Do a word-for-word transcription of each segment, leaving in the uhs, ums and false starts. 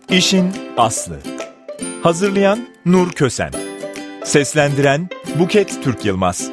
İşin aslı. Hazırlayan Nur Kösen. Seslendiren Buket Türk Yılmaz.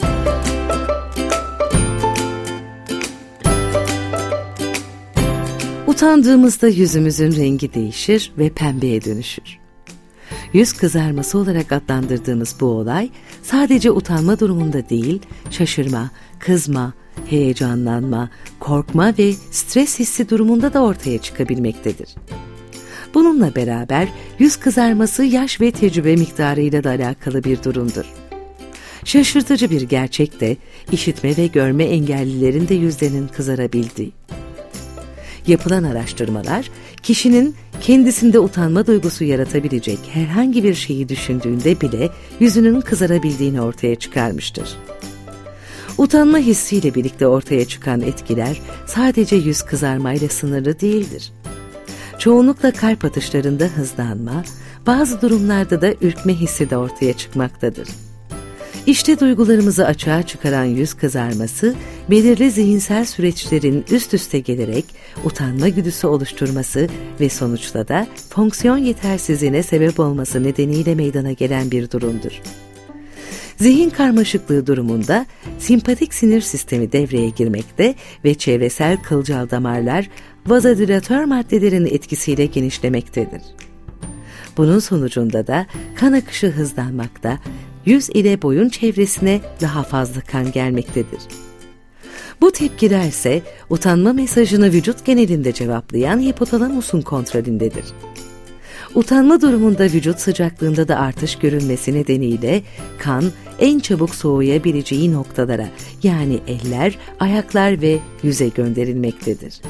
Utandığımızda yüzümüzün rengi değişir ve pembeye dönüşür. Yüz kızarması olarak adlandırdığımız bu olay sadece utanma durumunda değil, şaşırma, kızma, heyecanlanma, korkma ve stres hissi durumunda da ortaya çıkabilmektedir. Bununla beraber yüz kızarması yaş ve tecrübe miktarıyla da alakalı bir durumdur. Şaşırtıcı bir gerçek de işitme ve görme engellilerin de yüzlerinin kızarabildiği. Yapılan araştırmalar, kişinin kendisinde utanma duygusu yaratabilecek herhangi bir şeyi düşündüğünde bile yüzünün kızarabildiğini ortaya çıkarmıştır. Utanma hissiyle birlikte ortaya çıkan etkiler sadece yüz kızarmayla sınırlı değildir. Çoğunlukla kalp atışlarında hızlanma, bazı durumlarda da ürkme hissi de ortaya çıkmaktadır. İşte duygularımızı açığa çıkaran yüz kızarması, belirli zihinsel süreçlerin üst üste gelerek utanma güdüsü oluşturması ve sonuçta da fonksiyon yetersizliğine sebep olması nedeniyle meydana gelen bir durumdur. Zihin karmaşıklığı durumunda sempatik sinir sistemi devreye girmekte ve çevresel kılcal damarlar vazodilatör maddelerin etkisiyle genişlemektedir. Bunun sonucunda da kan akışı hızlanmakta, yüz ile boyun çevresine daha fazla kan gelmektedir. Bu tepkiler ise utanma mesajını vücut genelinde cevaplayan hipotalamusun kontrolündedir. Utanma durumunda vücut sıcaklığında da artış görülmesi nedeniyle kan en çabuk soğuyabileceği noktalara, yani eller, ayaklar ve yüze gönderilmektedir.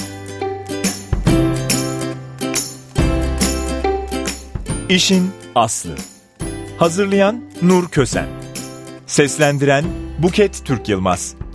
İşin aslı. Hazırlayan Nur Kösen. Seslendiren Buket Türk Yılmaz.